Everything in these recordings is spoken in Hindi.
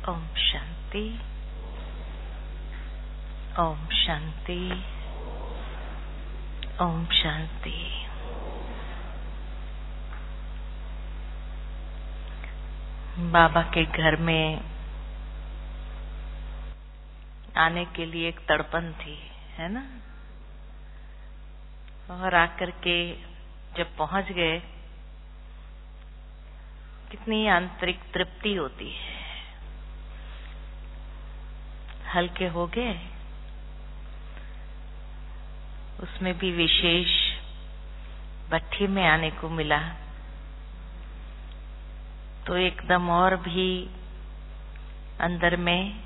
ओम शांति। ओम शांति। ओम शांति। बाबा के घर में आने के लिए एक तड़पन थी, है ना। और आकर के जब पहुंच गए, कितनी आंतरिक तृप्ति होती है। हल्के हो गए, उसमें भी विशेष भट्ठी में आने को मिला तो एकदम और भी अंदर में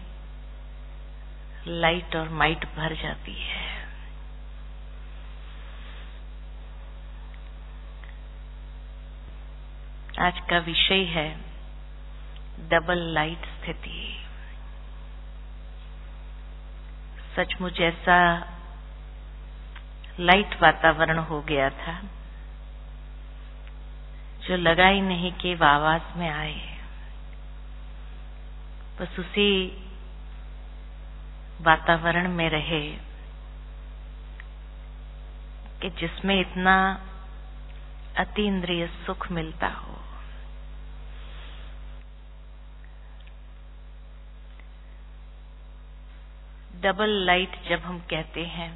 लाइट और माइट भर जाती है। आज का विषय है डबल लाइट स्थिति। सचमुच ऐसा लाइट वातावरण हो गया था जो लगा ही नहीं कि वह आवाज में आए। बस उसी वातावरण में रहे कि जिसमें इतना अतीन्द्रिय सुख मिलता हो। डबल लाइट जब हम कहते हैं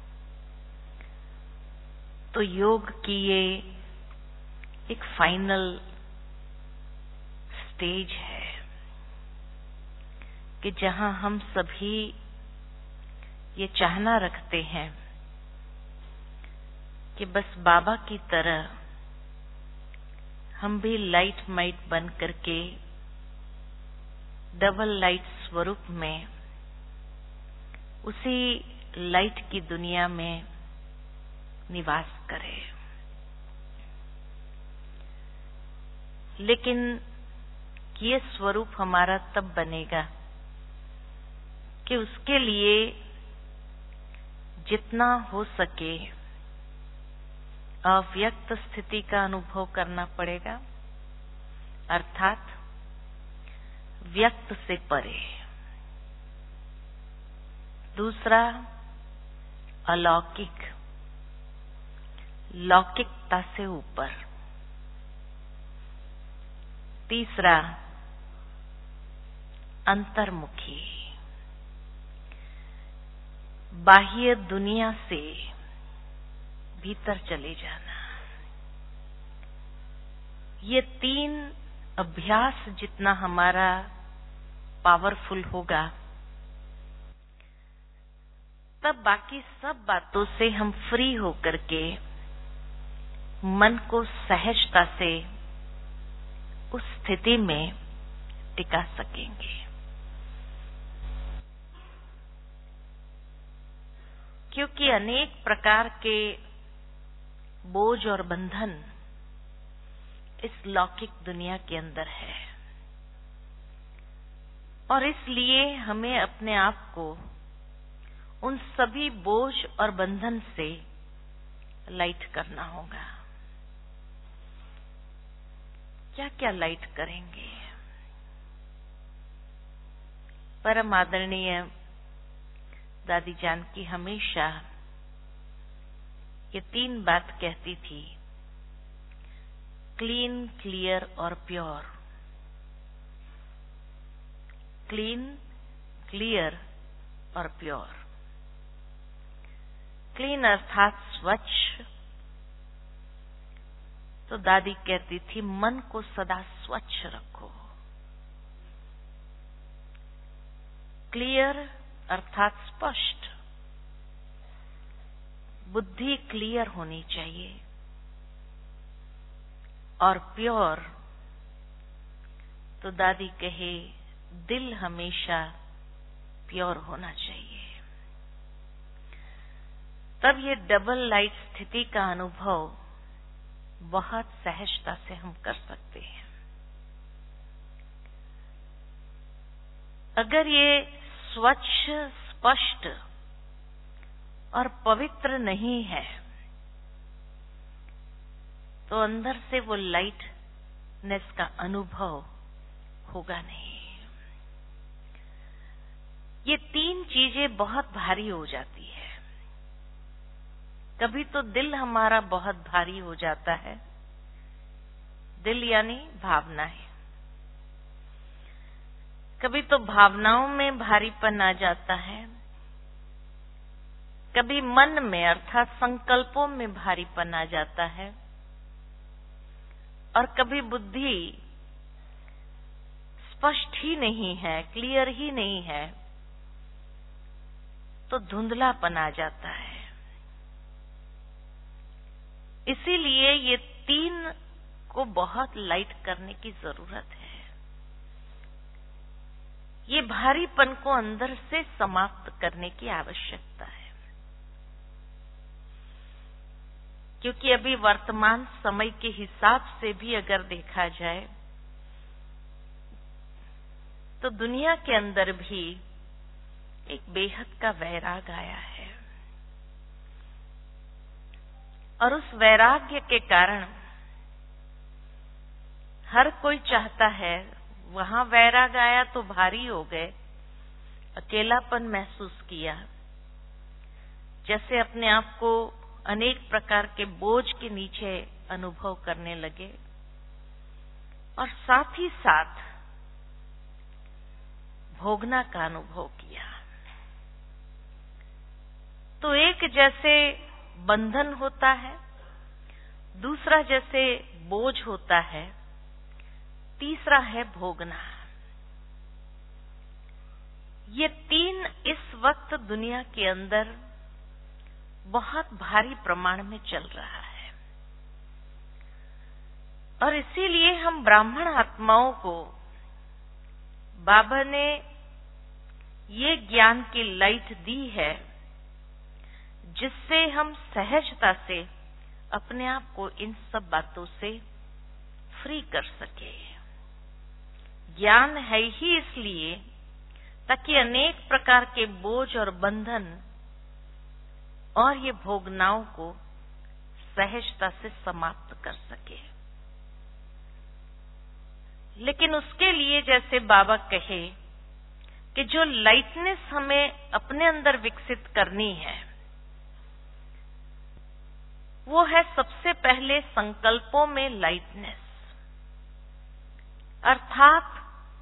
तो योग की ये एक फाइनल स्टेज है कि जहां हम सभी ये चाहना रखते हैं कि बस बाबा की तरह हम भी लाइट माइट बन करके डबल लाइट स्वरूप में उसी लाइट की दुनिया में निवास करें। लेकिन ये स्वरूप हमारा तब बनेगा कि उसके लिए जितना हो सके अव्यक्त स्थिति का अनुभव करना पड़ेगा, अर्थात व्यक्त से परे। दूसरा, अलौकिक, लौकिकता से ऊपर। तीसरा, अंतर्मुखी, बाह्य दुनिया से भीतर चले जाना। ये तीन अभ्यास जितना हमारा पावरफुल होगा, तब बाकी सब बातों से हम फ्री होकर के मन को सहजता से उस स्थिति में टिका सकेंगे। क्योंकि अनेक प्रकार के बोझ और बंधन इस लौकिक दुनिया के अंदर है और इसलिए हमें अपने आप को उन सभी बोझ और बंधन से लाइट करना होगा। क्या क्या लाइट करेंगे? परम आदरणीय दादी जानकी हमेशा ये तीन बात कहती थी, क्लीन, क्लियर और प्योर। क्लीन, क्लियर और प्योर। क्लीन अर्थात स्वच्छ। तो दादी कहती थी मन को सदा स्वच्छ रखो। क्लियर अर्थात स्पष्ट, बुद्धि क्लियर होनी चाहिए। और प्योर तो दादी कहे दिल हमेशा प्योर होना चाहिए। तब ये डबल लाइट स्थिति का अनुभव बहुत सहजता से हम कर सकते हैं। अगर ये स्वच्छ, स्पष्ट और पवित्र नहीं है तो अंदर से वो लाइटनेस का अनुभव होगा नहीं। ये 3 चीजें बहुत भारी हो जाती है। कभी तो दिल हमारा बहुत भारी हो जाता है, दिल यानी भावनाएं। कभी तो भावनाओं में भारीपन आ जाता है, कभी मन में अर्थात संकल्पों में भारीपन आ जाता है, और कभी बुद्धि स्पष्ट ही नहीं है, क्लियर ही नहीं है, तो धुंधलापन आ जाता है। इसीलिए ये 3 को बहुत लाइट करने की जरूरत है। ये भारीपन को अंदर से समाप्त करने की आवश्यकता है, क्योंकि अभी वर्तमान समय के हिसाब से भी अगर देखा जाए तो दुनिया के अंदर भी एक बेहद का वैराग आया है, और उस वैराग्य के कारण हर कोई चाहता है, वहां वैराग आया तो भारी हो गए, अकेलापन महसूस किया, जैसे अपने आप को अनेक प्रकार के बोझ के नीचे अनुभव करने लगे, और साथ ही साथ भोगना का अनुभव किया। तो एक जैसे बंधन होता है, दूसरा जैसे बोझ होता है, तीसरा है भोगना। ये 3 इस वक्त दुनिया के अंदर बहुत भारी प्रमाण में चल रहा है, और इसीलिए हम ब्राह्मण आत्माओं को बाबा ने ये ज्ञान की लाइट दी है, जिससे हम सहजता से अपने आप को इन सब बातों से फ्री कर सके। ज्ञान है ही इसलिए ताकि अनेक प्रकार के बोझ और बंधन और ये भोगनाओं को सहजता से समाप्त कर सके। लेकिन उसके लिए जैसे बाबा कहे कि जो लाइटनेस हमें अपने अंदर विकसित करनी है, वो है सबसे पहले संकल्पों में लाइटनेस, अर्थात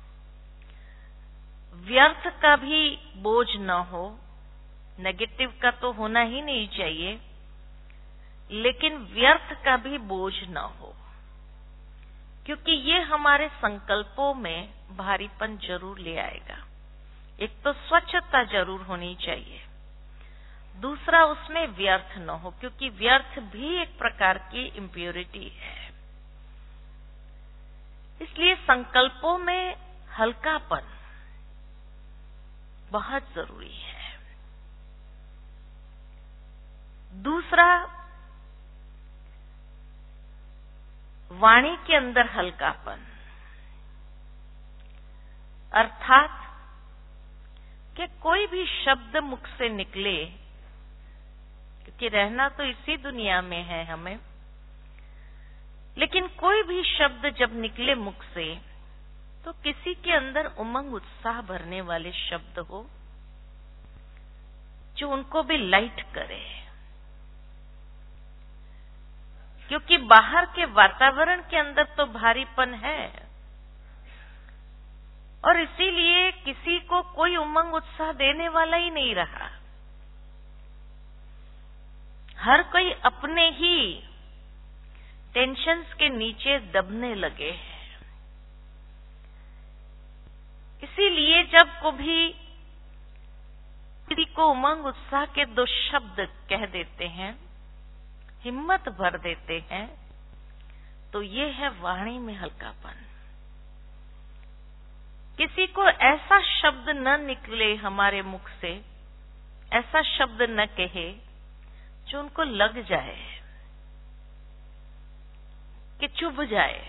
व्यर्थ का भी बोझ न हो, नेगेटिव का तो होना ही नहीं चाहिए, लेकिन व्यर्थ का भी बोझ न हो, क्योंकि ये हमारे संकल्पों में भारीपन जरूर ले आएगा। एक तो स्वच्छता जरूर होनी चाहिए, दूसरा उसमें व्यर्थ न हो, क्योंकि व्यर्थ भी एक प्रकार की इम्प्योरिटी है। इसलिए संकल्पों में हल्कापन बहुत जरूरी है। दूसरा, वाणी के अंदर हल्कापन, अर्थात कि कोई भी शब्द मुख से निकले, क्योंकि रहना तो इसी दुनिया में है हमें, लेकिन कोई भी शब्द जब निकले मुख से तो किसी के अंदर उमंग उत्साह भरने वाले शब्द हो, जो उनको भी लाइट करे। क्योंकि बाहर के वातावरण के अंदर तो भारीपन है, और इसीलिए किसी को कोई उमंग उत्साह देने वाला ही नहीं रहा। हर कोई अपने ही टेंशन्स के नीचे दबने लगे हैं। इसीलिए जब कभी किसी को उमंग उत्साह के 2 शब्द कह देते हैं, हिम्मत भर देते हैं, तो ये है वाणी में हल्कापन। किसी को ऐसा शब्द न निकले हमारे मुख से, ऐसा शब्द न कहे जो उनको लग जाए, कि चुभ जाए।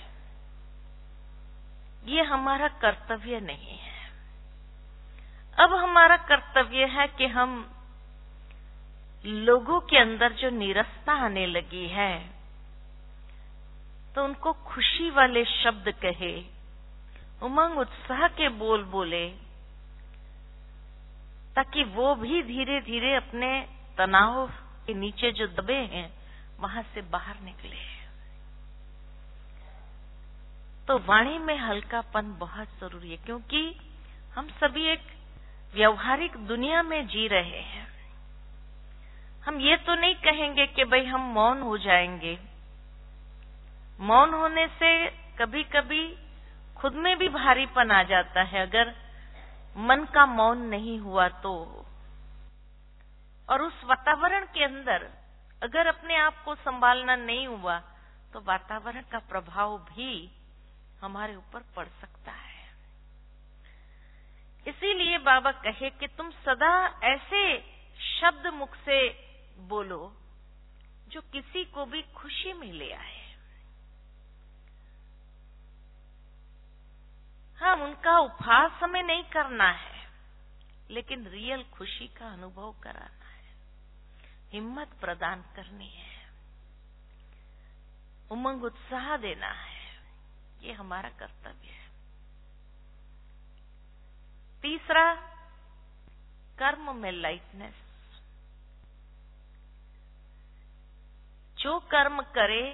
ये हमारा कर्तव्य नहीं है। अब हमारा कर्तव्य है कि हम लोगों के अंदर जो नीरसता आने लगी है, तो उनको खुशी वाले शब्द कहे, उमंग उत्साह के बोल बोले, ताकि वो भी धीरे धीरे अपने तनाव के नीचे जो दबे हैं वहां से बाहर निकले। तो वाणी में हल्कापन बहुत जरूरी है, क्योंकि हम सभी एक व्यवहारिक दुनिया में जी रहे हैं। हम ये तो नहीं कहेंगे कि भाई हम मौन हो जाएंगे। मौन होने से कभी कभी खुद में भी भारीपन आ जाता है, अगर मन का मौन नहीं हुआ तो। और उस वातावरण के अंदर अगर अपने आप को संभालना नहीं हुआ तो वातावरण का प्रभाव भी हमारे ऊपर पड़ सकता है। इसीलिए बाबा कहे कि तुम सदा ऐसे शब्द मुख से बोलो जो किसी को भी खुशी में ले आए। हाँ, उनका उपहास हमें नहीं करना है, लेकिन रियल खुशी का अनुभव कराना है, हिम्मत प्रदान करनी है, उमंग उत्साह देना है। ये हमारा कर्तव्य है। तीसरा, कर्म में लाइटनेस। जो कर्म करे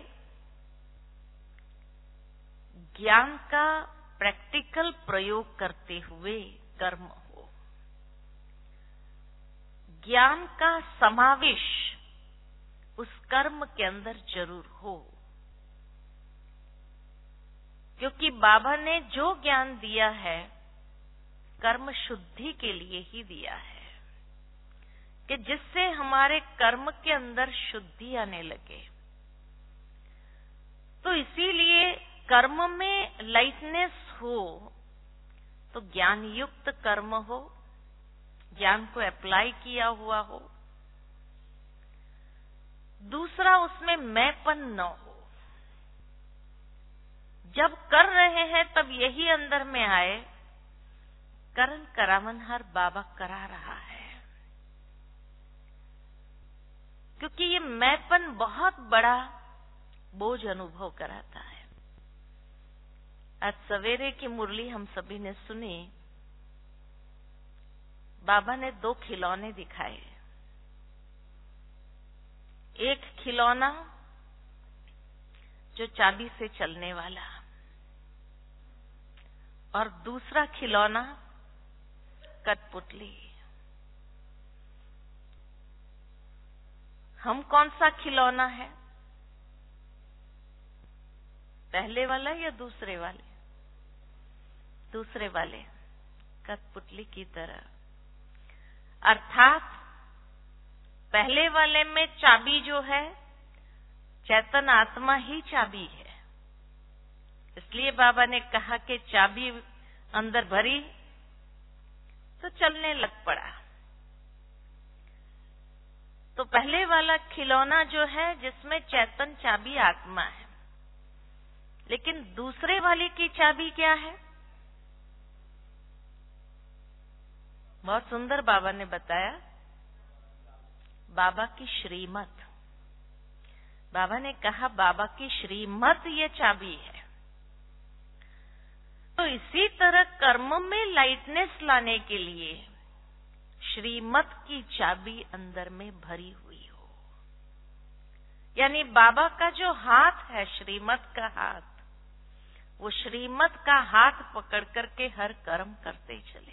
ज्ञान का प्रैक्टिकल प्रयोग करते हुए कर्म हो, ज्ञान का समावेश उस कर्म के अंदर जरूर हो। क्योंकि बाबा ने जो ज्ञान दिया है कर्म शुद्धि के लिए ही दिया है, कि जिससे हमारे कर्म के अंदर शुद्धि आने लगे। तो इसीलिए कर्म में लाइटनेस हो तो ज्ञान युक्त कर्म हो, ज्ञान को अप्लाई किया हुआ हो। दूसरा, उसमें मैंपन न हो। जब कर रहे हैं तब यही अंदर में आए, करन करावन हर बाबा करा रहा है। क्योंकि ये मैंपन बहुत बड़ा बोझ अनुभव कराता है। आज सवेरे की मुरली हम सभी ने सुनी। बाबा ने 2 खिलौने दिखाए। एक खिलौना जो चाबी से चलने वाला, और दूसरा खिलौना कठपुतली। हम कौन सा खिलौना है, पहले वाला या दूसरे वाले? दूसरे वाले, कठपुतली की तरह। अर्थात पहले वाले में चाबी जो है, चेतन आत्मा ही चाबी है। इसलिए बाबा ने कहा कि चाबी अंदर भरी तो चलने लग पड़ा। तो पहले वाला खिलौना जो है जिसमें चेतन चाबी आत्मा है, लेकिन दूसरे वाली की चाबी क्या है? बहुत सुंदर बाबा ने बताया, बाबा की श्रीमत। बाबा ने कहा बाबा की श्रीमत ये चाबी है। तो इसी तरह कर्म में लाइटनेस लाने के लिए श्रीमत की चाबी अंदर में भरी हुई हो। यानी बाबा का जो हाथ है, श्रीमत का हाथ, वो श्रीमत का हाथ पकड़ करके हर कर्म करते चले।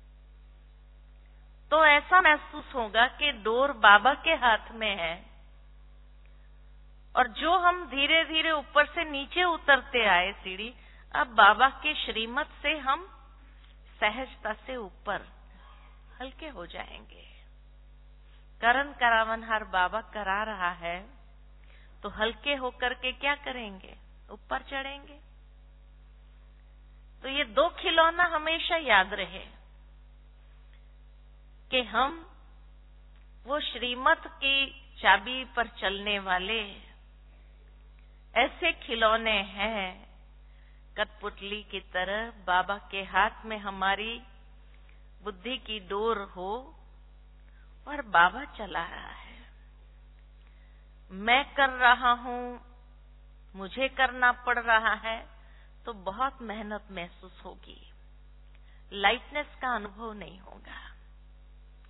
तो ऐसा महसूस होगा कि डोर बाबा के हाथ में है, और जो हम धीरे धीरे ऊपर से नीचे उतरते आए सीढ़ी, अब बाबा के श्रीमत से हम सहजता से ऊपर हल्के हो जाएंगे। करन करावन हर बाबा करा रहा है, तो हल्के होकर के क्या करेंगे? ऊपर चढ़ेंगे। तो ये 2 खिलौना हमेशा याद रहे कि हम वो श्रीमत की चाबी पर चलने वाले ऐसे खिलौने हैं, कठपुतली की तरह। बाबा के हाथ में हमारी बुद्धि की डोर हो और बाबा चला रहा है। मैं कर रहा हूं, मुझे करना पड़ रहा है, तो बहुत मेहनत महसूस होगी, लाइटनेस का अनुभव नहीं होगा।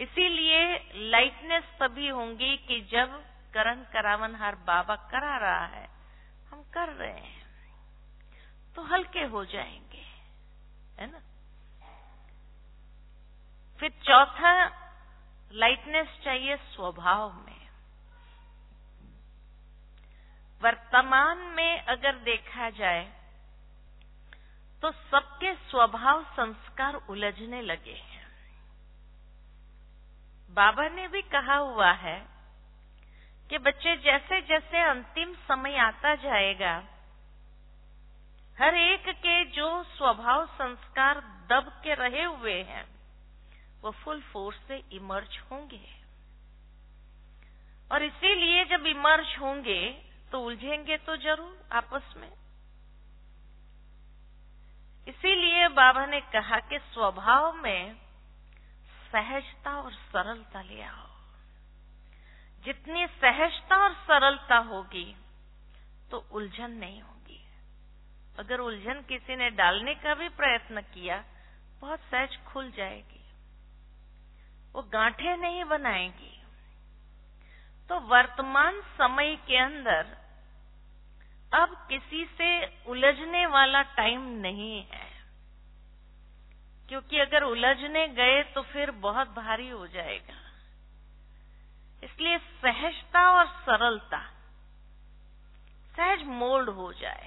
इसीलिए लाइटनेस तभी होंगी कि जब करण करावन हर बाबा करा रहा है, हम कर रहे हैं, तो हल्के हो जाएंगे, है ना। फिर चौथा, लाइटनेस चाहिए स्वभाव में। वर्तमान में अगर देखा जाए तो सबके स्वभाव संस्कार उलझने लगे हैं। बाबा ने भी कहा हुआ है कि बच्चे जैसे जैसे अंतिम समय आता जाएगा, हर एक के जो स्वभाव संस्कार दब के रहे हुए हैं वो फुल फोर्स से इमर्ज होंगे। और इसीलिए जब इमर्ज होंगे तो उलझेंगे तो जरूर आपस में। इसीलिए बाबा ने कहा कि स्वभाव में सहजता और सरलता ले आओ। जितनी सहजता और सरलता होगी तो उलझन नहीं होगी। अगर उलझन किसी ने डालने का भी प्रयत्न किया, बहुत सहज खुल जाएगी, वो गांठें नहीं बनाएगी। तो वर्तमान समय के अंदर अब किसी से उलझने वाला टाइम नहीं है, क्योंकि अगर उलझने गए तो फिर बहुत भारी हो जाएगा। इसलिए सहजता और सरलता, सहज मोल्ड हो जाए।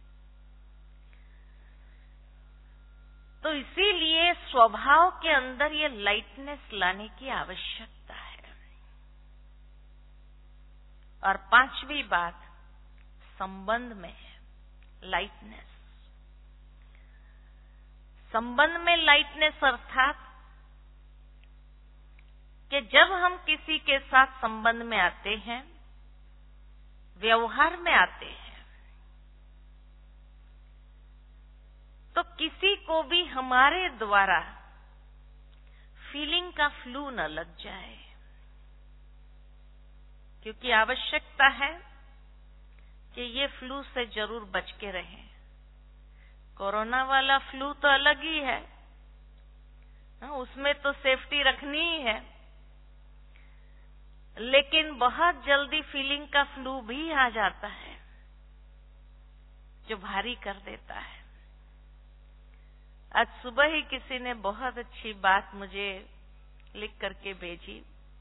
तो इसीलिए स्वभाव के अंदर ये लाइटनेस लाने की आवश्यकता है। और पांचवी बात संबंध में है, लाइटनेस। संबंध में लाइटनेस अर्थात कि जब हम किसी के साथ संबंध में आते हैं, व्यवहार में आते हैं, तो किसी को भी हमारे द्वारा फीलिंग का फ्लू न लग जाए, क्योंकि आवश्यकता है कि ये फ्लू से जरूर बच के रहें। कोरोना वाला फ्लू तो अलग ही है, उसमें तो सेफ्टी रखनी ही है, लेकिन बहुत जल्दी फीलिंग का फ्लू भी आ जाता है जो भारी कर देता है। आज सुबह ही किसी ने बहुत अच्छी बात मुझे लिख करके भेजी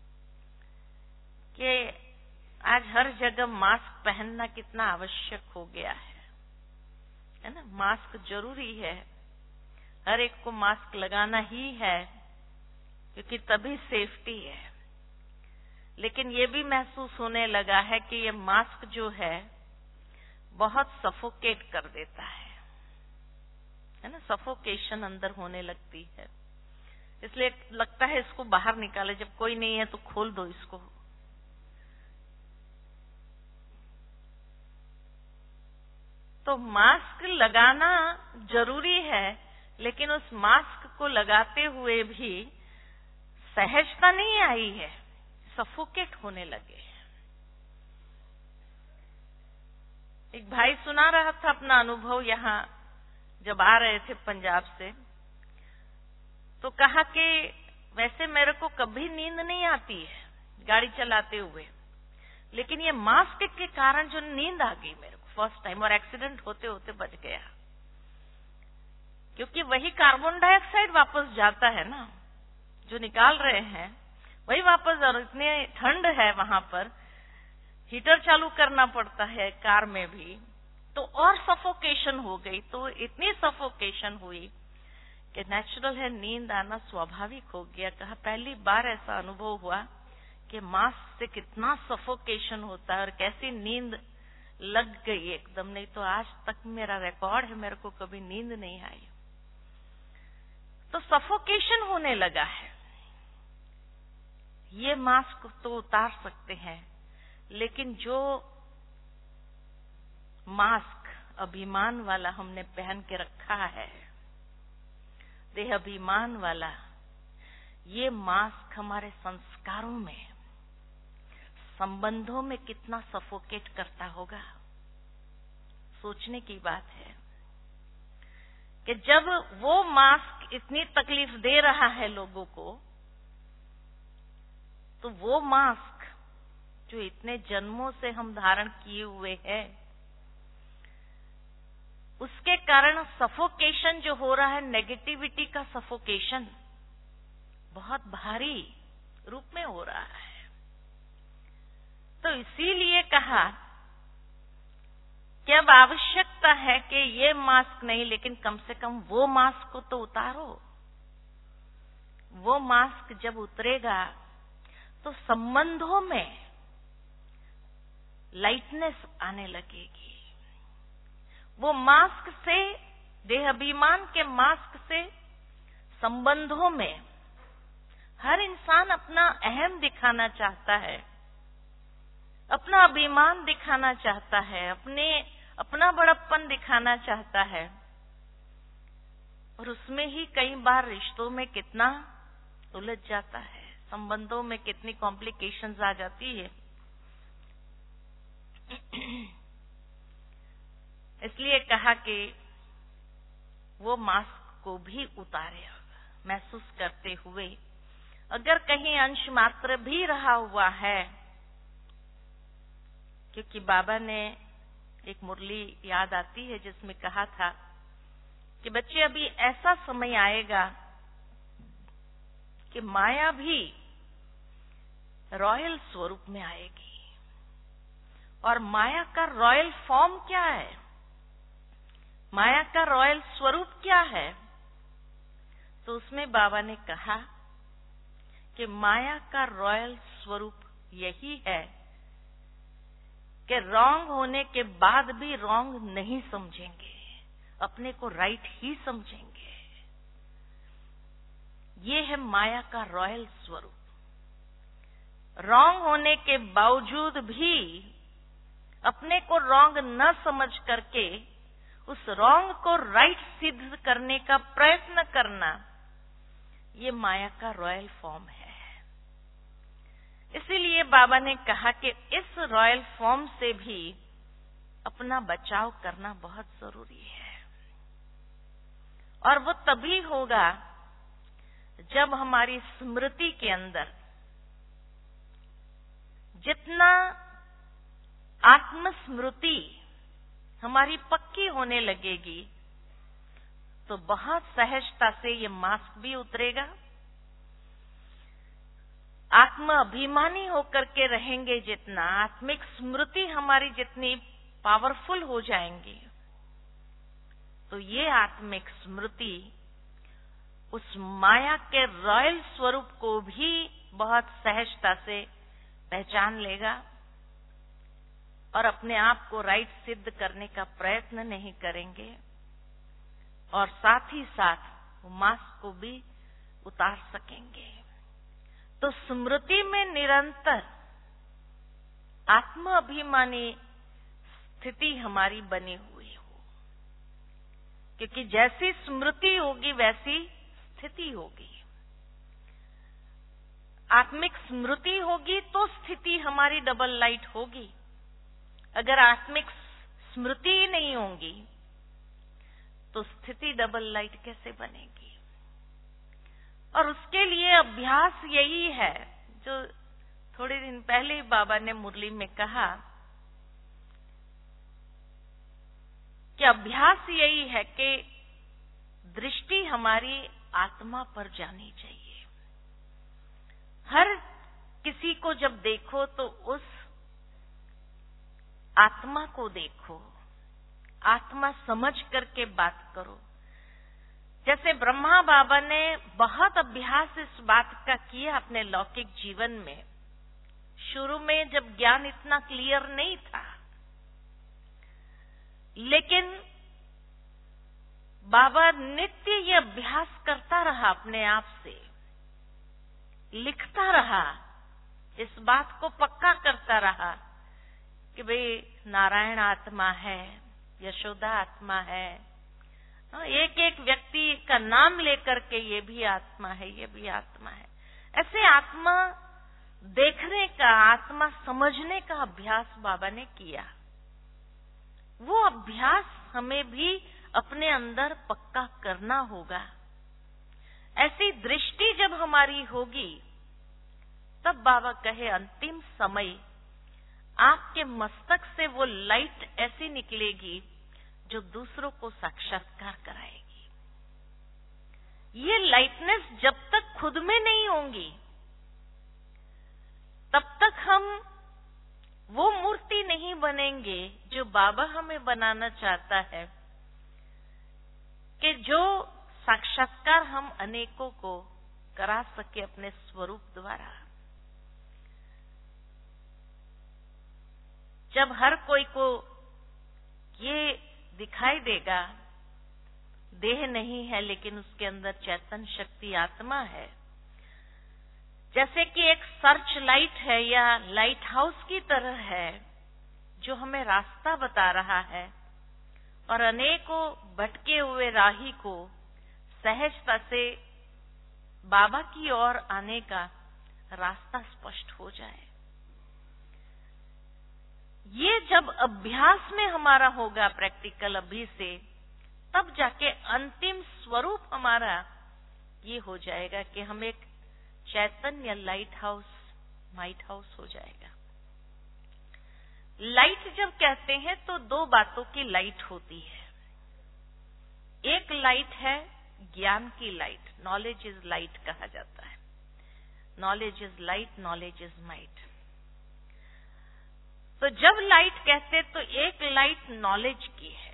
कि आज हर जगह मास्क पहनना कितना आवश्यक हो गया है ना। मास्क जरूरी है, हर एक को मास्क लगाना ही है, क्योंकि तभी सेफ्टी है। लेकिन ये भी महसूस होने लगा है कि ये मास्क जो है बहुत सफोकेट कर देता है ना, सफोकेशन अंदर होने लगती है। इसलिए लगता है इसको बाहर निकाले, जब कोई नहीं है तो खोल दो इसको। तो मास्क लगाना जरूरी है, लेकिन उस मास्क को लगाते हुए भी सहजता नहीं आई है, सफोकेट होने लगे। एक भाई सुना रहा था अपना अनुभव, यहाँ जब आ रहे थे पंजाब से, तो कहा कि वैसे मेरे को कभी नींद नहीं आती है गाड़ी चलाते हुए, लेकिन ये मास्क के कारण जो नींद आ गई मेरे को फर्स्ट टाइम, और एक्सीडेंट होते होते बच गया। क्योंकि वही कार्बन डाइऑक्साइड वापस जाता है ना, जो निकाल रहे हैं वही वापस, और इतने ठंड है वहां पर, हीटर चालू करना पड़ता है कार में भी, तो और सफोकेशन हो गई। तो इतनी सफोकेशन हुई कि नेचुरल है, नींद आना स्वाभाविक हो गया। कहा पहली बार ऐसा अनुभव हुआ कि मास्क से कितना सफोकेशन होता है और कैसी नींद लग गई एकदम। नहीं तो आज तक मेरा रिकॉर्ड है, मेरे को कभी नींद नहीं आई। तो सफोकेशन होने लगा है। ये मास्क तो उतार सकते हैं, लेकिन जो मास्क अभिमान वाला हमने पहन के रखा है, देह अभिमान वाला, ये मास्क हमारे संस्कारों में, संबंधों में कितना सफोकेट करता होगा। सोचने की बात है कि जब वो मास्क इतनी तकलीफ दे रहा है लोगों को, तो वो मास्क जो इतने जन्मों से हम धारण किए हुए हैं, उसके कारण सफोकेशन जो हो रहा है, नेगेटिविटी का सफोकेशन बहुत भारी रूप में हो रहा है। तो इसीलिए कहा कि अब आवश्यकता है कि ये मास्क नहीं, लेकिन कम से कम वो मास्क को तो उतारो। वो मास्क जब उतरेगा तो संबंधों में लाइटनेस आने लगेगी। वो मास्क से, देहाभिमान के मास्क से संबंधों में हर इंसान अपना अहम दिखाना चाहता है, अपना अभिमान दिखाना चाहता है, अपना बड़प्पन दिखाना चाहता है, और उसमें ही कई बार रिश्तों में कितना उलझ जाता है, संबंधों में कितनी कॉम्प्लिकेशंस आ जाती है। इसलिए कहा कि वो मास्क को भी उतारे, महसूस करते हुए अगर कहीं अंश मात्र भी रहा हुआ है, क्योंकि बाबा ने एक मुरली याद आती है जिसमें कहा था कि बच्चे अभी ऐसा समय आएगा कि माया भी रॉयल स्वरूप में आएगी। और माया का रॉयल फॉर्म क्या है, माया का रॉयल स्वरूप क्या है? तो उसमें बाबा ने कहा कि माया का रॉयल स्वरूप यही है कि रॉन्ग होने के बाद भी रॉन्ग नहीं समझेंगे, अपने को राइट ही समझेंगे। ये है माया का रॉयल स्वरूप। रॉन्ग होने के बावजूद भी अपने को रॉन्ग न समझ करके उस रॉन्ग को राइट सिद्ध करने का प्रयत्न करना, ये माया का रॉयल फॉर्म है। इसीलिए बाबा ने कहा कि इस रॉयल फॉर्म से भी अपना बचाव करना बहुत जरूरी है। और वो तभी होगा जब हमारी स्मृति के अंदर जितना आत्मस्मृति हमारी पक्की होने लगेगी, तो बहुत सहजता से ये मास्क भी उतरेगा। आत्म अभिमानी होकर के रहेंगे जितना, आत्मिक स्मृति हमारी जितनी पावरफुल हो जाएंगी, तो ये आत्मिक स्मृति उस माया के रॉयल स्वरूप को भी बहुत सहजता से पहचान लेगा और अपने आप को राइट सिद्ध करने का प्रयत्न नहीं करेंगे, और साथ ही साथ वो मास्क को भी उतार सकेंगे। तो स्मृति में निरंतर आत्म अभिमानी स्थिति हमारी बनी हुई हो, क्योंकि जैसी स्मृति होगी वैसी स्थिति होगी। आत्मिक स्मृति होगी तो स्थिति हमारी डबल लाइट होगी। अगर आत्मिक स्मृति ही नहीं होगी तो स्थिति डबल लाइट कैसे बनेगी? और उसके लिए अभ्यास यही है जो थोड़े दिन पहले ही बाबा ने मुरली में कहा कि अभ्यास यही है कि दृष्टि हमारी आत्मा पर जानी चाहिए। हर किसी को जब देखो तो उस आत्मा को देखो, आत्मा समझ करके बात करो। जैसे ब्रह्मा बाबा ने बहुत अभ्यास इस बात का किया अपने लौकिक जीवन में। शुरू में जब ज्ञान इतना क्लियर नहीं था, लेकिन बाबा नित्य ये अभ्यास करता रहा, अपने आप से लिखता रहा, इस बात को पक्का करता रहा कि भाई नारायण आत्मा है, यशोदा आत्मा है। एक एक व्यक्ति का नाम लेकर के ये भी आत्मा है, ये भी आत्मा है। ऐसे आत्मा देखने का, आत्मा समझने का अभ्यास बाबा ने किया। वो अभ्यास हमें भी अपने अंदर पक्का करना होगा। ऐसी दृष्टि जब हमारी होगी तब बाबा कहे अंतिम समय आपके मस्तक से वो लाइट ऐसी निकलेगी जो दूसरों को साक्षात्कार कराएगी। ये लाइटनेस जब तक खुद में नहीं होंगी तब तक हम वो मूर्ति नहीं बनेंगे जो बाबा हमें बनाना चाहता है, कि जो साक्षात्कार हम अनेकों को करा सके अपने स्वरूप द्वारा। जब हर कोई को ये दिखाई देगा देह नहीं है लेकिन उसके अंदर चैतन्य शक्ति आत्मा है, जैसे कि एक सर्च लाइट है या लाइट हाउस की तरह है जो हमें रास्ता बता रहा है और अनेकों भटके हुए राही को सहजता से बाबा की ओर आने का रास्ता स्पष्ट हो जाए। ये जब अभ्यास में हमारा होगा प्रैक्टिकल अभी से, तब जाके अंतिम स्वरूप हमारा ये हो जाएगा कि हम एक चैतन्य लाइट हाउस हो जाएगा। लाइट जब कहते हैं तो दो बातों की लाइट होती है। एक लाइट है ज्ञान की लाइट, नॉलेज इज लाइट कहा जाता है। Knowledge is light, knowledge is might. तो जब लाइट कहते तो एक लाइट नॉलेज की है,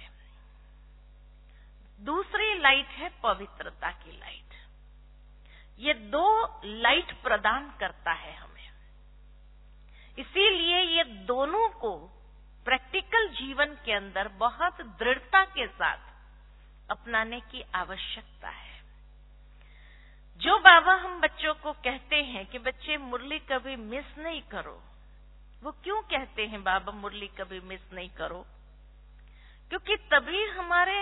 दूसरी लाइट है पवित्रता की लाइट। ये दो लाइट प्रदान करता है हमें, इसीलिए ये दोनों को प्रैक्टिकल जीवन के अंदर बहुत दृढ़ता के साथ अपनाने की आवश्यकता है। जो बाबा हम बच्चों को कहते हैं कि बच्चे मुरली कभी मिस नहीं करो, वो क्यों कहते हैं बाबा मुरली कभी मिस नहीं करो? क्योंकि तभी हमारे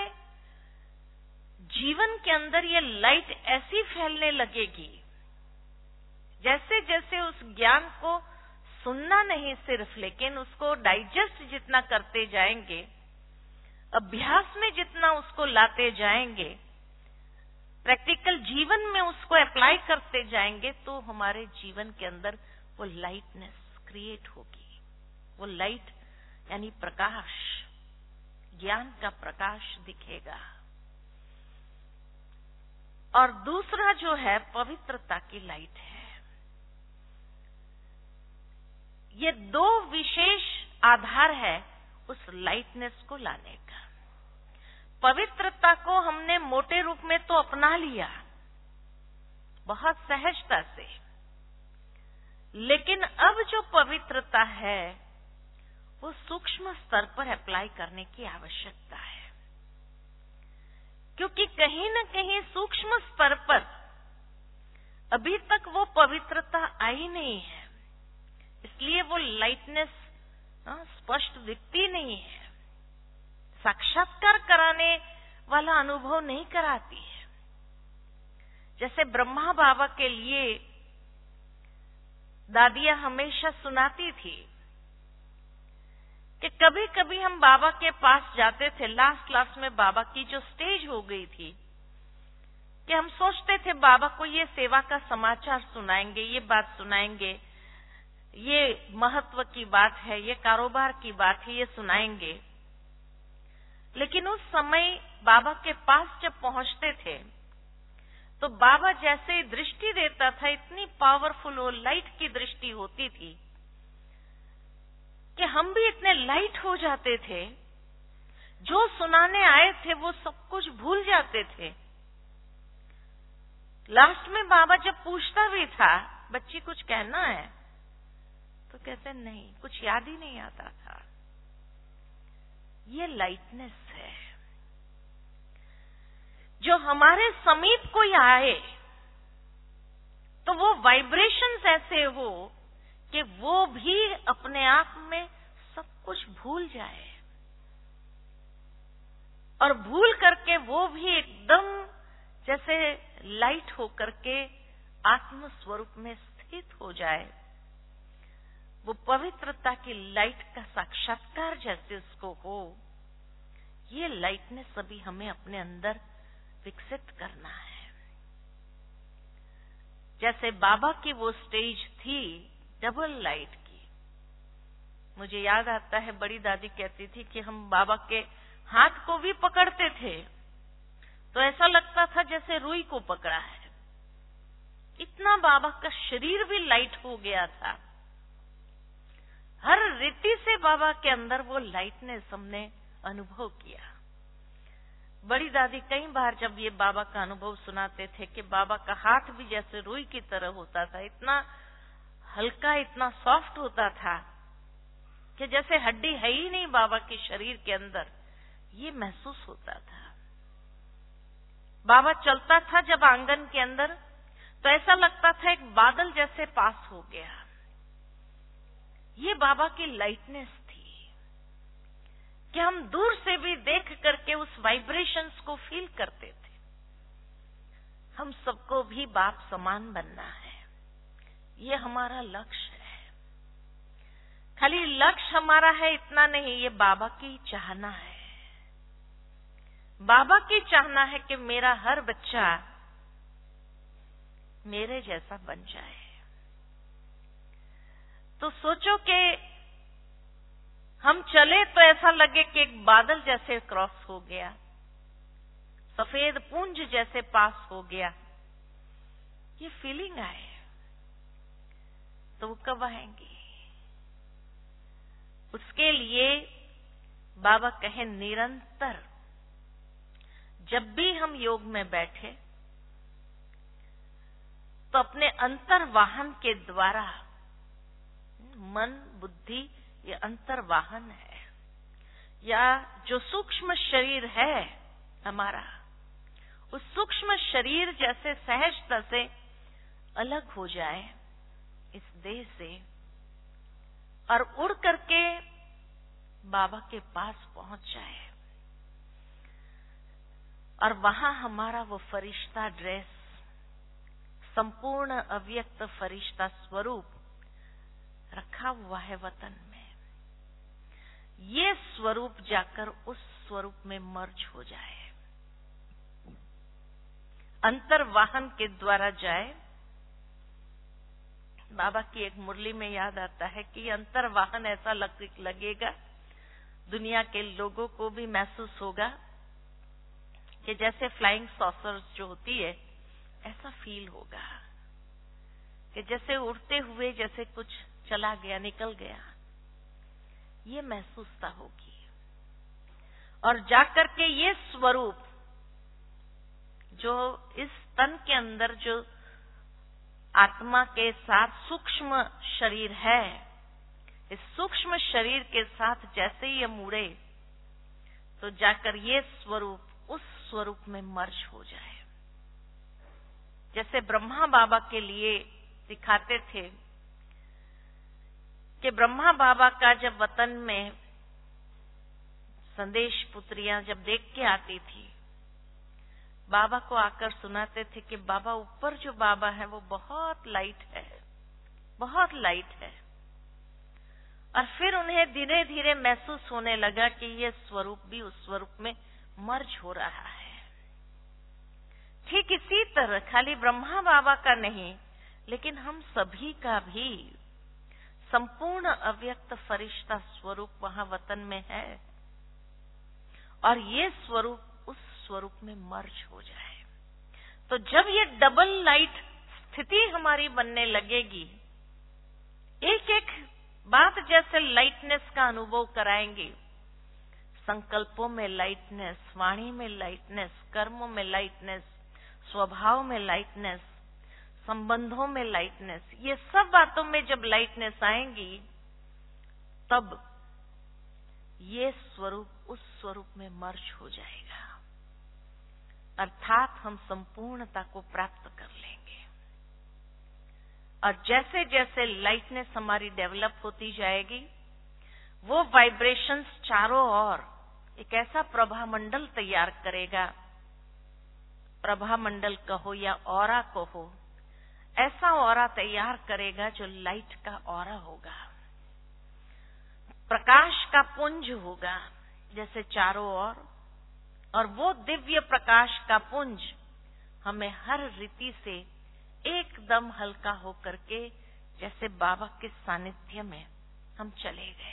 जीवन के अंदर ये लाइट ऐसी फैलने लगेगी, जैसे जैसे उस ज्ञान को सुनना नहीं सिर्फ, लेकिन उसको डाइजेस्ट जितना करते जाएंगे, अभ्यास में जितना उसको लाते जाएंगे, प्रैक्टिकल जीवन में उसको अप्लाई करते जाएंगे, तो हमारे जीवन के अंदर वो लाइटनेस क्रिएट होगी। वो लाइट यानी प्रकाश, ज्ञान का प्रकाश दिखेगा। और दूसरा जो है पवित्रता की लाइट है। ये दो विशेष आधार है उस लाइटनेस को लाने का। पवित्रता को हमने मोटे रूप में तो अपना लिया बहुत सहजता से, लेकिन अब जो पवित्रता है वो सूक्ष्म स्तर पर अप्लाई करने की आवश्यकता है, क्योंकि कहीं न कहीं सूक्ष्म स्तर पर अभी तक वो पवित्रता आई नहीं है, इसलिए वो लाइटनेस स्पष्ट दिखती नहीं है, साक्षात्कार कराने वाला अनुभव नहीं कराती है। जैसे ब्रह्मा बाबा के लिए दादियां हमेशा सुनाती थी कि कभी कभी हम बाबा के पास जाते थे, लास्ट में बाबा की जो स्टेज हो गई थी, कि हम सोचते थे बाबा को ये सेवा का समाचार सुनाएंगे, ये बात सुनाएंगे, ये महत्व की बात है, ये कारोबार की बात है, ये सुनाएंगे। लेकिन उस समय बाबा के पास जब पहुंचते थे तो बाबा जैसे ही दृष्टि देता था, इतनी पावरफुल वो लाइट की दृष्टि होती थी कि हम भी इतने लाइट हो जाते थे, जो सुनाने आए थे वो सब कुछ भूल जाते थे। लास्ट में बाबा जब पूछता भी था, बच्ची कुछ कहना है, तो कहते नहीं, कुछ याद ही नहीं आता था। ये लाइटनेस है जो हमारे समीप कोई आए तो वो वाइब्रेशंस ऐसे हो कि वो भी अपने आप में सब कुछ भूल जाए, और भूल करके वो भी एकदम जैसे लाइट हो करके आत्म स्वरूप में स्थित हो जाए। वो पवित्रता की लाइट का साक्षात्कार जैसे उसको हो, ये लाइटनेस अभी हमें अपने अंदर विकसित करना है। जैसे बाबा की वो स्टेज थी डबल लाइट की। मुझे याद आता है बड़ी दादी कहती थी कि हम बाबा के हाथ को भी पकड़ते थे तो ऐसा लगता था जैसे रुई को पकड़ा है। इतना बाबा का शरीर भी लाइट हो गया था। हर रीति से बाबा के अंदर वो लाइटनेस हमने अनुभव किया। बड़ी दादी कई बार जब ये बाबा का अनुभव सुनाते थे कि बाबा का हाथ भी जैसे रुई की तरह होता था, इतना हल्का, इतना सॉफ्ट होता था कि जैसे हड्डी है ही नहीं बाबा के शरीर के अंदर, ये महसूस होता था। बाबा चलता था जब आंगन के अंदर तो ऐसा लगता था एक बादल जैसे पास हो गया। ये बाबा की लाइटनेस थी कि हम दूर से भी देख करके उस वाइब्रेशंस को फील करते थे। हम सबको भी बाप समान बनना है, ये हमारा लक्ष्य है। खाली लक्ष्य हमारा है इतना नहीं, ये बाबा की चाहना है। बाबा की चाहना है कि मेरा हर बच्चा मेरे जैसा बन जाए। तो सोचो कि हम चले तो ऐसा लगे कि एक बादल जैसे क्रॉस हो गया, सफेद पुंज जैसे पास हो गया। ये फीलिंग आए तो वो कब आएंगी? उसके लिए बाबा कहे निरंतर जब भी हम योग में बैठे तो अपने अंतर वाहन के द्वारा, मन बुद्धि ये अंतर वाहन है, या जो सूक्ष्म शरीर है हमारा, उस सूक्ष्म शरीर जैसे सहजता से अलग हो जाए इस देह से और उड़ करके बाबा के पास पहुंच जाए। और वहां हमारा वो फरिश्ता ड्रेस, संपूर्ण अव्यक्त फरिश्ता स्वरूप रखा हुआ है वतन में, ये स्वरूप जाकर उस स्वरूप में मर्ज हो जाए, अंतर वाहन के द्वारा जाए। बाबा की एक मुरली में याद आता है कि अंतर वाहन ऐसा लगेगा, दुनिया के लोगों को भी महसूस होगा कि जैसे फ्लाइंग सॉसर्स जो होती है ऐसा फील होगा कि जैसे उड़ते हुए जैसे कुछ चला गया, निकल गया, ये महसूसता होगी। और जाकर के ये स्वरूप जो इस तन के अंदर जो आत्मा के साथ सूक्ष्म शरीर है, इस सूक्ष्म शरीर के साथ जैसे ही हम उड़े तो जाकर ये स्वरूप उस स्वरूप में मर्ज हो जाए। जैसे ब्रह्मा बाबा के लिए दिखाते थे कि ब्रह्मा बाबा का जब वतन में संदेश पुत्रियां जब देख के आती थी, बाबा को आकर सुनाते थे कि बाबा ऊपर जो बाबा है वो बहुत लाइट है, बहुत लाइट है। और फिर उन्हें धीरे धीरे महसूस होने लगा कि ये स्वरूप भी उस स्वरूप में मर्ज हो रहा है। ठीक इसी तरह खाली ब्रह्मा बाबा का नहीं, लेकिन हम सभी का भी संपूर्ण अव्यक्त फरिश्ता स्वरूप वहां वतन में है और ये स्वरूप उस स्वरूप में मर्ज हो जाए। तो जब ये डबल लाइट स्थिति हमारी बनने लगेगी, एक एक बात जैसे लाइटनेस का अनुभव कराएंगे, संकल्पों में लाइटनेस, वाणी में लाइटनेस, कर्मों में लाइटनेस, स्वभाव में लाइटनेस, संबंधों में लाइटनेस, ये सब बातों में जब लाइटनेस आएंगी तब ये स्वरूप उस स्वरूप में मर्ज हो जाएगा, अर्थात हम संपूर्णता को प्राप्त कर लेंगे। और जैसे जैसे लाइटनेस हमारी डेवलप होती जाएगी, वो वाइब्रेशंस चारों ओर एक ऐसा प्रभा मंडल तैयार करेगा, प्रभा मंडल कहो या ऑरा कहो, ऐसा ऑरा तैयार करेगा जो लाइट का ऑरा होगा, प्रकाश का पुंज होगा जैसे चारों ओर। और वो दिव्य प्रकाश का पुंज हमें हर रीति से एकदम हल्का होकर के जैसे बाबा के सानिध्य में हम चले गए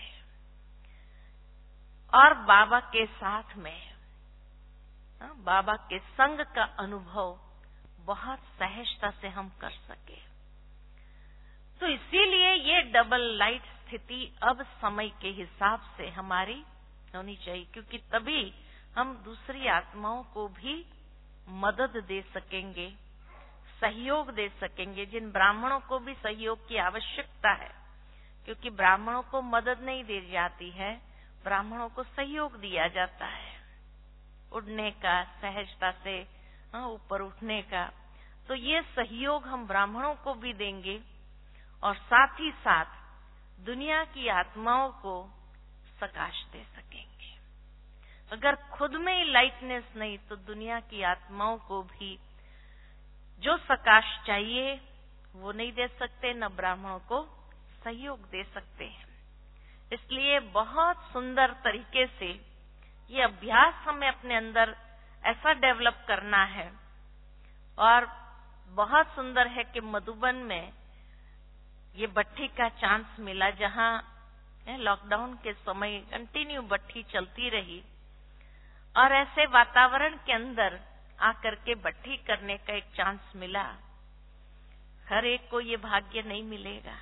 और बाबा के साथ में बाबा के संग का अनुभव बहुत सहजता से हम कर सके। तो इसीलिए ये डबल लाइट स्थिति अब समय के हिसाब से हमारी होनी चाहिए, क्योंकि तभी हम दूसरी आत्माओं को भी मदद दे सकेंगे, सहयोग दे सकेंगे। जिन ब्राह्मणों को भी सहयोग की आवश्यकता है, क्योंकि ब्राह्मणों को मदद नहीं दी जाती है, ब्राह्मणों को सहयोग दिया जाता है उड़ने का, सहजता से ऊपर उठने का। तो ये सहयोग हम ब्राह्मणों को भी देंगे और साथ ही साथ दुनिया की आत्माओं को प्रकाश दे सकेंगे। अगर खुद में लाइटनेस नहीं तो दुनिया की आत्माओं को भी जो प्रकाश चाहिए वो नहीं दे सकते, न ब्राह्मणों को सहयोग दे सकते हैं। इसलिए बहुत सुंदर तरीके से ये अभ्यास हमें अपने अंदर ऐसा डेवलप करना है। और बहुत सुंदर है कि मधुबन में ये भट्ठी का चांस मिला, जहां लॉकडाउन के समय कंटिन्यू भट्ठी चलती रही और ऐसे वातावरण के अंदर आकर के भट्ठी करने का एक चांस मिला। हर एक को ये भाग्य नहीं मिलेगा।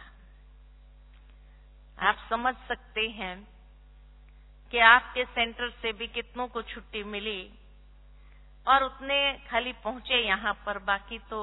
आप समझ सकते हैं कि आपके सेंटर से भी कितनों को छुट्टी मिली और उतने खाली पहुंचे यहाँ पर, बाकी तो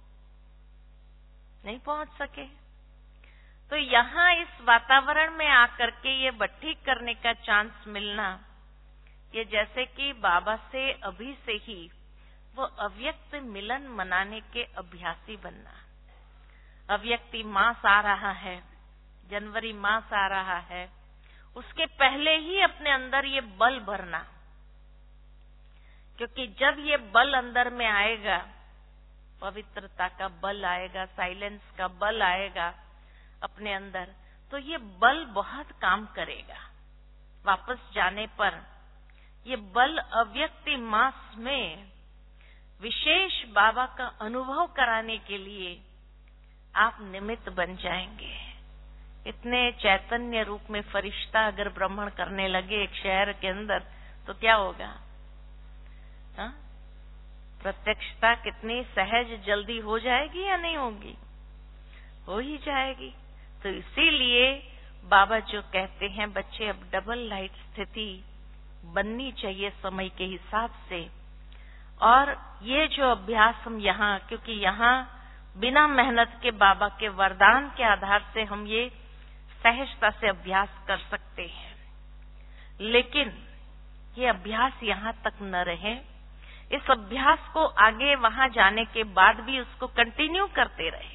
नहीं पहुंच सके। तो यहाँ इस वातावरण में आकर के ये भट्ठी करने का चांस मिलना, ये जैसे कि बाबा से अभी से ही वो अव्यक्त मिलन मनाने के अभ्यासी बनना। अव्यक्ति मास आ रहा है, जनवरी मास आ रहा है, उसके पहले ही अपने अंदर ये बल भरना, क्योंकि जब ये बल अंदर में आएगा, पवित्रता का बल आएगा, साइलेंस का बल आएगा अपने अंदर, तो ये बल बहुत काम करेगा। वापस जाने पर ये बल अव्यक्ति मास में विशेष बाबा का अनुभव कराने के लिए आप निमित्त बन जाएंगे। इतने चैतन्य रूप में फरिश्ता अगर भ्रमण करने लगे एक शहर के अंदर तो क्या होगा? प्रत्यक्षता कितनी सहज जल्दी हो जाएगी या नहीं होगी? हो ही जाएगी। तो इसीलिए बाबा जो कहते हैं, बच्चे अब डबल लाइट स्थिति बननी चाहिए समय के हिसाब से। और ये जो अभ्यास हम यहाँ, क्योंकि यहाँ बिना मेहनत के बाबा के वरदान के आधार से हम ये सहजता से अभ्यास कर सकते हैं, लेकिन ये अभ्यास यहाँ तक न रहे। इस अभ्यास को आगे वहां जाने के बाद भी उसको कंटिन्यू करते रहे,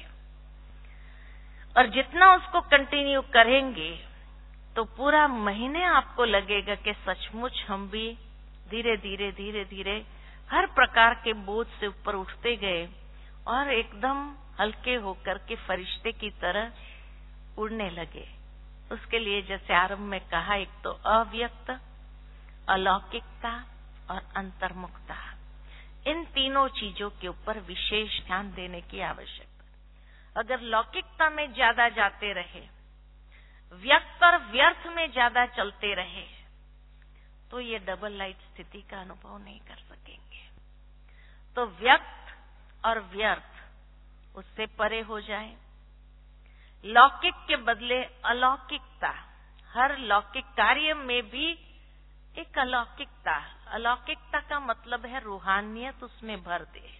और जितना उसको कंटिन्यू करेंगे तो पूरा महीने आपको लगेगा कि सचमुच हम भी धीरे धीरे धीरे धीरे हर प्रकार के बोझ से ऊपर उठते गए और एकदम हल्के होकर के फरिश्ते की तरह उड़ने लगे। उसके लिए जैसे आरंभ में कहा, एक तो अव्यक्त, अलौकिकता और अंतर्मुखता, इन तीनों चीजों के ऊपर विशेष ध्यान देने की आवश्यकता। अगर लौकिकता में ज्यादा जाते रहे, व्यक्त और व्यर्थ में ज्यादा चलते रहे, तो ये डबल लाइट स्थिति का अनुभव नहीं कर सकेंगे। तो व्यक्त और व्यर्थ उससे परे हो जाए, लौकिक के बदले अलौकिकता, हर लौकिक कार्य में भी एक अलौकिकता। अलौकिकता का मतलब है रूहानियत उसमें भर दे।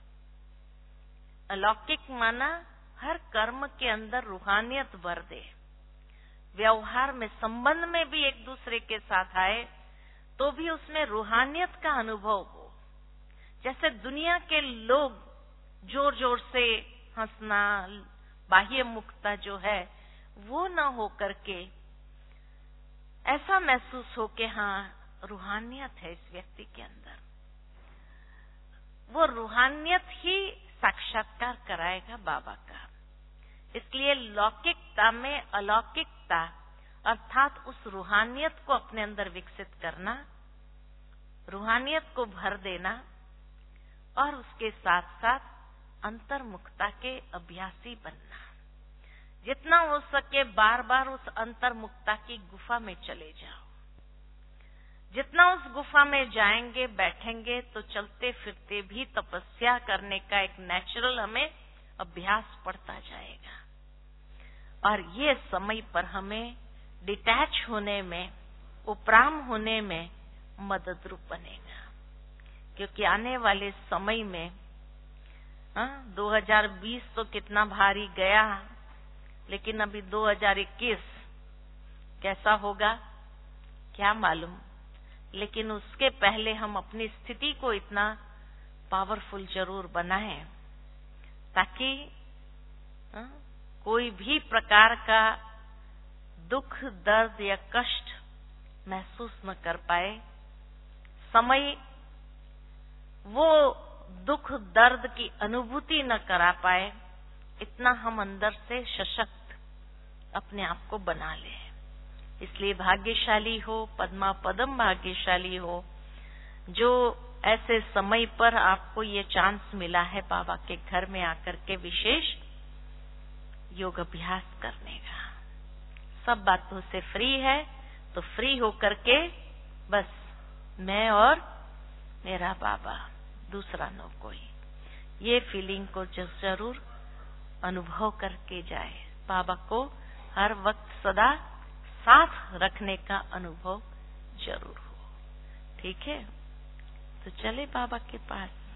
अलौकिक माना हर कर्म के अंदर रूहानियत भर दे। व्यवहार में, संबंध में भी एक दूसरे के साथ आए तो भी उसमें रूहानियत का अनुभव हो। जैसे दुनिया के लोग जोर जोर से हंसना, बाह्य मुखता जो है वो न हो करके ऐसा महसूस हो कि हाँ रूहानियत है इस व्यक्ति के अंदर। वो रूहानियत ही साक्षात्कार कराएगा बाबा का। इसलिए लौकिकता में अलौकिकता अर्थात उस रूहानियत को अपने अंदर विकसित करना, रूहानियत को भर देना, और उसके साथ साथ अंतर्मुखता के अभ्यासी बनना। जितना हो सके बार बार उस अंतर्मुखता की गुफा में चले जाओ। जितना उस गुफा में जाएंगे, बैठेंगे, तो चलते फिरते भी तपस्या करने का एक नेचुरल हमें अभ्यास पड़ता जाएगा। और ये समय पर हमें डिटैच होने में, उपराम होने में मददरूप बनेगा। क्योंकि आने वाले समय में 2020 तो कितना भारी गया, लेकिन अभी 2021 कैसा होगा क्या मालूम। लेकिन उसके पहले हम अपनी स्थिति को इतना पावरफुल जरूर बनाएं ताकि कोई भी प्रकार का दुख, दर्द या कष्ट महसूस न कर पाए। समय वो दुख, दर्द की अनुभूति न करा पाए, इतना हम अंदर से सशक्त अपने आप को बना ले। इसलिए भाग्यशाली हो, पद्मा पदम भाग्यशाली हो जो ऐसे समय पर आपको ये चांस मिला है बाबा के घर में आकर के विशेष योग अभ्यास करने का। सब बातों से फ्री है, तो फ्री होकर के बस मैं और मेरा बाबा, दूसरा न कोई, ये फीलिंग को जरूर अनुभव करके जाए। बाबा को हर वक्त सदा साथ रखने का अनुभव जरूर हो। ठीक है, तो चले बाबा के पास।